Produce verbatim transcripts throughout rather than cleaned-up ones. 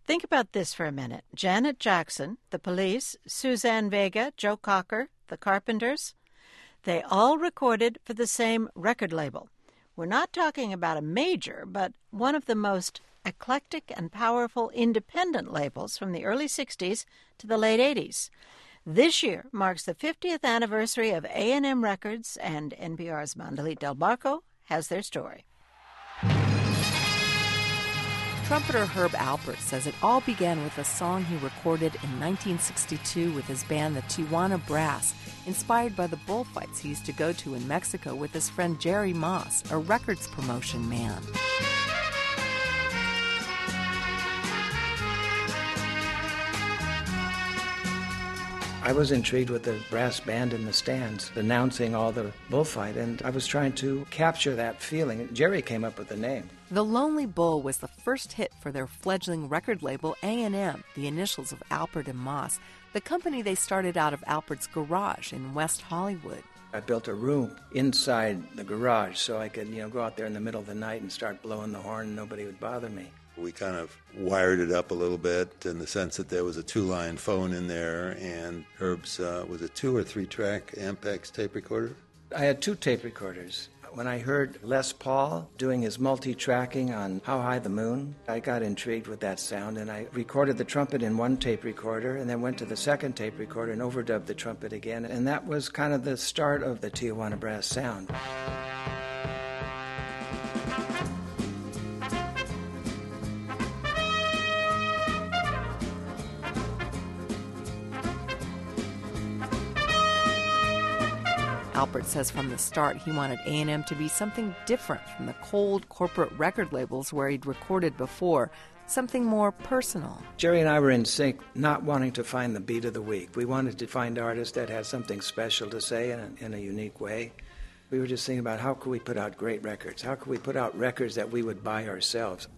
Think about this for a minute. Janet Jackson, The Police, Suzanne Vega, Joe Cocker, The Carpenters, they all recorded for the same record label. We're not talking about a major, but one of the most eclectic and powerful independent labels from the early sixties to the late eighties. This year marks the fiftieth anniversary of A and M Records, and N P R's Mandalit Del Barco has their story. Trumpeter Herb Alpert says it all began with a song he recorded in nineteen sixty-two with his band the Tijuana Brass, inspired by the bullfights he used to go to in Mexico with his friend Jerry Moss, a records promotion man. I was intrigued with the brass band in the stands announcing all the bullfight, and I was trying to capture that feeling. Jerry came up with the name. The Lonely Bull was the first hit for their fledgling record label A and M, the initials of Alpert and Moss, the company they started out of Alpert's garage in West Hollywood. I built a room inside the garage so I could, you know, go out there in the middle of the night and start blowing the horn and nobody would bother me. We kind of wired it up a little bit in the sense that there was a two-line phone in there, and Herb's uh, was a two- or three-track Ampex tape recorder. I had two tape recorders. When I heard Les Paul doing his multi-tracking on How High the Moon, I got intrigued with that sound, and I recorded the trumpet in one tape recorder and then went to the second tape recorder and overdubbed the trumpet again, and that was kind of the start of the Tijuana Brass sound. Alpert says from the start he wanted A and M to be something different from the cold corporate record labels where he'd recorded before, something more personal. Jerry and I were in sync, not wanting to find the beat of the week. We wanted to find artists that had something special to say in a, in a unique way. We were just thinking about how could we put out great records? How could we put out records that we would buy ourselves?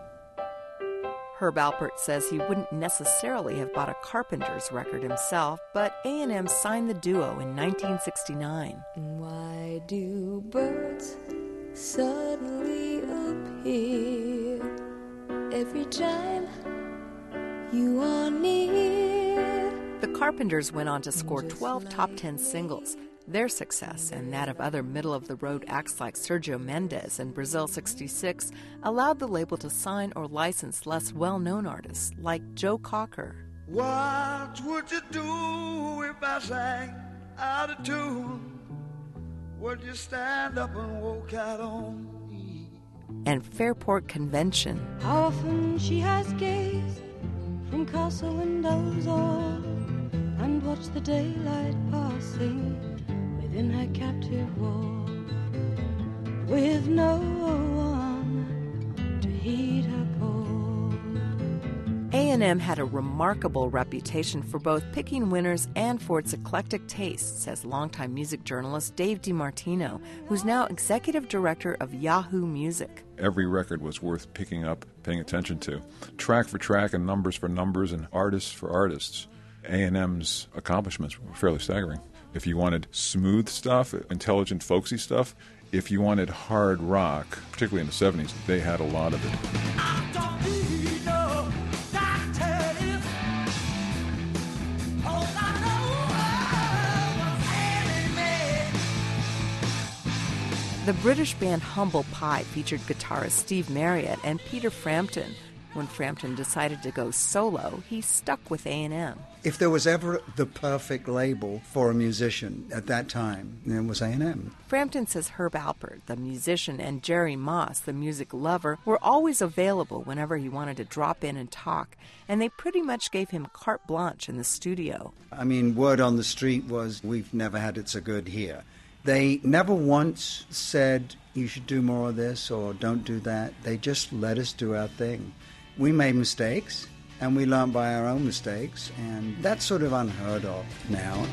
Herb Alpert says he wouldn't necessarily have bought a Carpenters record himself, but A and M signed the duo in nineteen sixty-nine. Why do birds suddenly appear every time you are near? The Carpenters went on to score twelve top ten singles. Their success, and that of other middle-of-the-road acts like Sergio Mendes and Brazil sixty-six, allowed the label to sign or license less well-known artists like Joe Cocker. What would you do if I sang out of tune? Would you stand up and walk out on me? And Fairport Convention. How often she has gazed from castle windows all and watched the daylight passing in her captive wall, with no one to heed her call. A and M had a remarkable reputation for both picking winners and for its eclectic taste, says longtime music journalist Dave DiMartino, who's now executive director of Yahoo Music. Every record was worth picking up, paying attention to. Track for track and numbers for numbers and artists for artists. A and M's accomplishments were fairly staggering. If you wanted smooth stuff, intelligent, folksy stuff, if you wanted hard rock, particularly in the seventies, they had a lot of it. I don't need no doctor. All I know was The British band Humble Pie featured guitarist Steve Marriott and Peter Frampton. When Frampton decided to go solo, he stuck with A and M. If there was ever the perfect label for a musician at that time, it was A and M. Frampton says Herb Alpert, the musician, and Jerry Moss, the music lover, were always available whenever he wanted to drop in and talk, and they pretty much gave him carte blanche in the studio. I mean, word on the street was, we've never had it so good here. They never once said, you should do more of this or don't do that. They just let us do our thing. We made mistakes, and we learned by our own mistakes, and that's sort of unheard of now.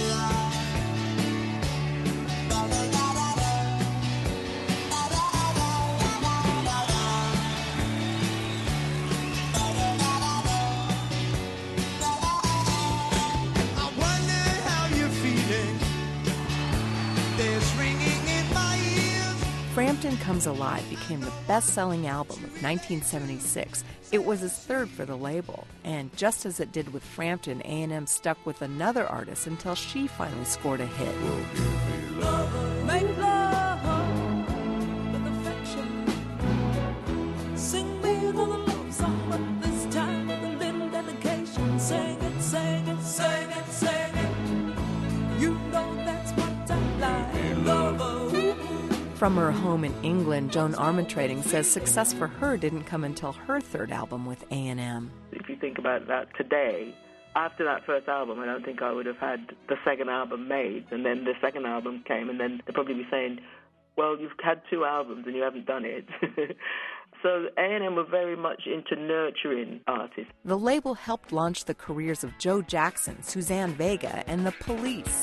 I wonder how you're feeling. There's ringing in my ears. Frampton Comes Alive became the best-selling album of nineteen seventy-six. It was his third for the label, and just as it did with Frampton, A and M stuck with another artist until she finally scored a hit. Make love with affection. Sing me another love song, but this time with a little dedication. Sing it, sing it, sing it, sing it. You know that's what I like. Lover. From her home in England, Joan Armatrading says success for her didn't come until her third album with A and M. If you think about that today, after that first album, I don't think I would have had the second album made. And then the second album came, and then they'd probably be saying, well, you've had two albums and you haven't done it. So A and M were very much into nurturing artists. The label helped launch the careers of Joe Jackson, Suzanne Vega, and the Police.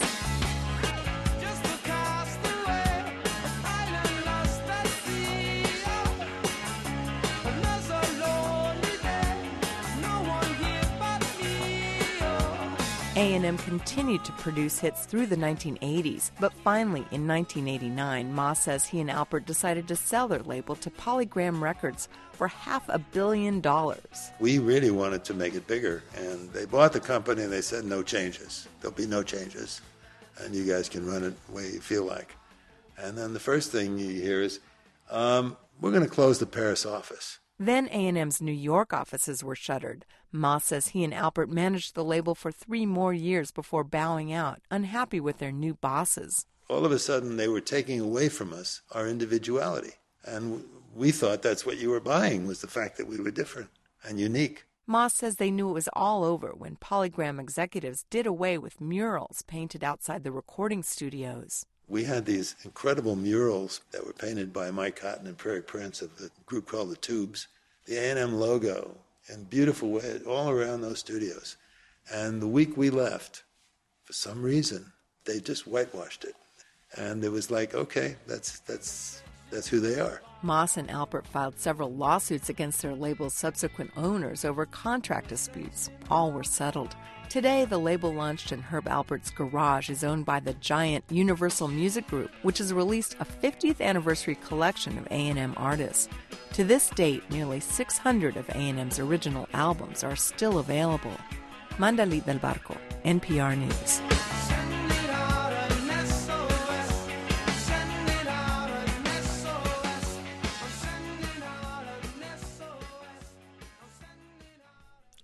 A and M continued to produce hits through the nineteen eighties, but finally, in nineteen eighty-nine, Ma says he and Alpert decided to sell their label to Polygram Records for half a billion dollars. We really wanted to make it bigger, and they bought the company and they said no changes. There'll be no changes, and you guys can run it the way you feel like. And then the first thing you hear is, um, we're going to close the Paris office. Then A and M's New York offices were shuttered. Ma says he and Alpert managed the label for three more years before bowing out, unhappy with their new bosses. All of a sudden, they were taking away from us our individuality. And we thought that's what you were buying, was the fact that we were different and unique. Ma says they knew it was all over when Polygram executives did away with murals painted outside the recording studios. We had these incredible murals that were painted by Mike Cotton and Prairie Prince of the group called The Tubes. The A and M logo in beautiful way all around those studios. And the week we left, for some reason, they just whitewashed it. And it was like, okay, that's that's that's who they are. Moss and Alpert filed several lawsuits against their label's subsequent owners over contract disputes. All were settled. Today, the label launched in Herb Alpert's garage is owned by the giant Universal Music Group, which has released a fiftieth anniversary collection of A and M artists. To this date, nearly six hundred of A and M's original albums are still available. Mandalit del Barco, N P R News.